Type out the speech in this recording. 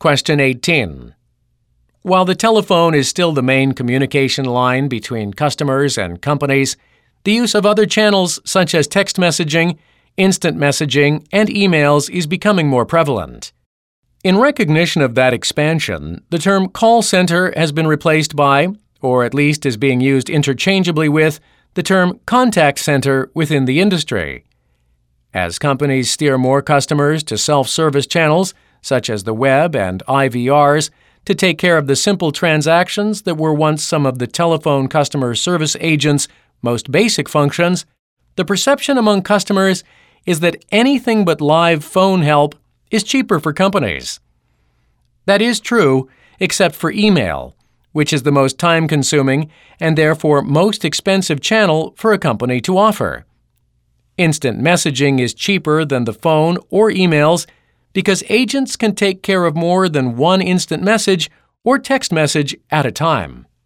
Question 18. While the telephone is still the main communication line between customers and companies, the use of other channels such as text messaging, instant messaging, and emails is becoming more prevalent. In recognition of that expansion, the term call center has been replaced by, or at least is being used interchangeably with, the term contact center within the industry. As companies steer more customers to self-service channels, such as the web and IVRs, to take care of the simple transactions that were once some of the telephone customer service agents' most basic functions, the perception among customers is that anything but live phone help is cheaper for companies. That is true, except for email, which is the most time-consuming and therefore most expensive channel for a company to offer. Instant messaging is cheaper than the phone or emails because agents can take care of more than one instant message or text message at a time.